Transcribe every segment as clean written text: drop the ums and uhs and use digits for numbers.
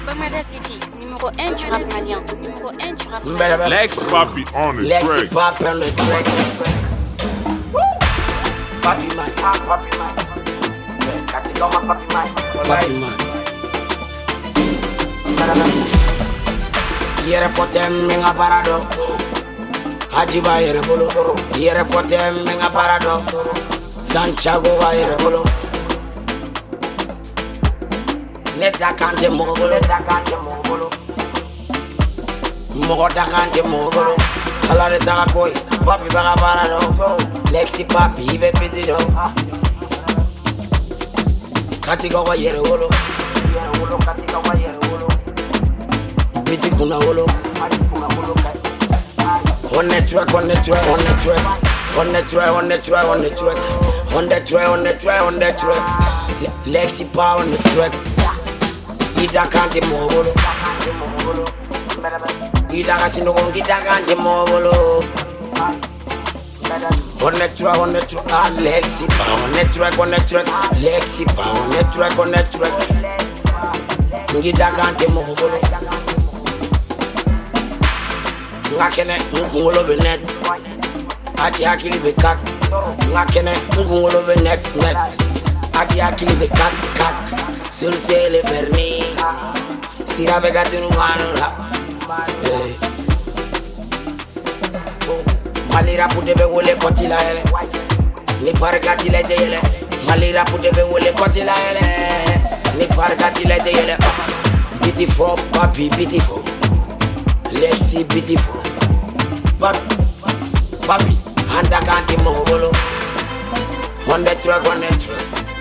Bamada City, numéro 1 du rap malien. Numéro 1 du rap malien. Lex Papi on the Lex track. Papi on the track. Papi man. Papi man. Papi man. Yere fotem menga parado. Hajiba yere bolo. Yere fotem menga parado. Santiago va yere bolo. Neda kante mogolo. Mogoda kante mogolo. Alare daga koi. Papi baga parado. Lexi papi ibe pitido. Katika wa yere bolo. Katika wa yere bolo. Biti kuna wolo. On the track, on the track, on the track. On the track, on the track, on the track. On the track, on the track, on the track. Lexi pa on the track. Ida kante mobolo. Ida kasino kongi da kante mobolo. On the track, on the track. Ah, Lexi pa on the track, on the track. Lexi pa on the track, on the track. Ida kante mobolo. Ngakene ngungolo benet ati akili be kat ngakene ngungolo benet net ati akili be kat sul sele perni sira be gatunu manula malira pude be wole kotila ele ni pargati le de ele malira pude be wole kotila ele ni pargati le de ele beautiful papi beautiful Lexi beautiful Papi Handa kanti mogolo On the track, on the track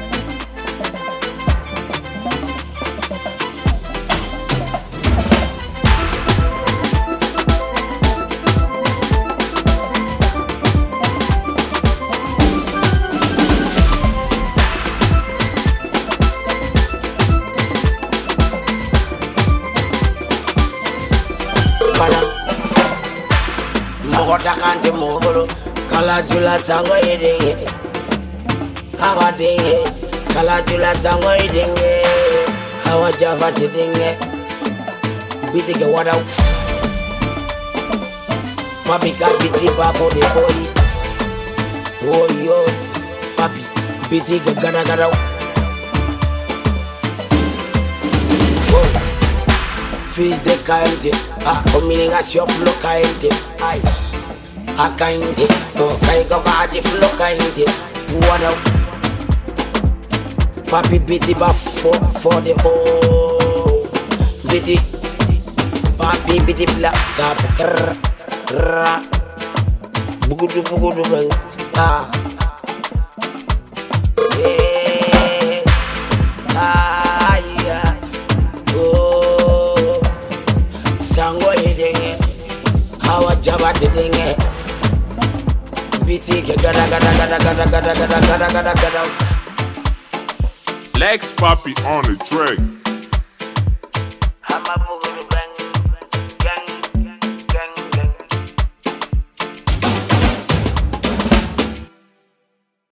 Mogoda kante mogolo Kala jula sango idenge Hawa denge Kala jula sango idenge Hawa java tidenge Bitike wada Papi ka biti pa for the boy Oh yo Papi bitike gada gada Fils de kainte communication flow kainte Ay Akainte, kaigo kaji flow kainte. Wada, papi biti ba for the oh. Biti, papi biti black ka for krr. Bugudu bang ah. Yeah, oh. Sango idenge, hawa jaba tidenge. Lex Papi on the track.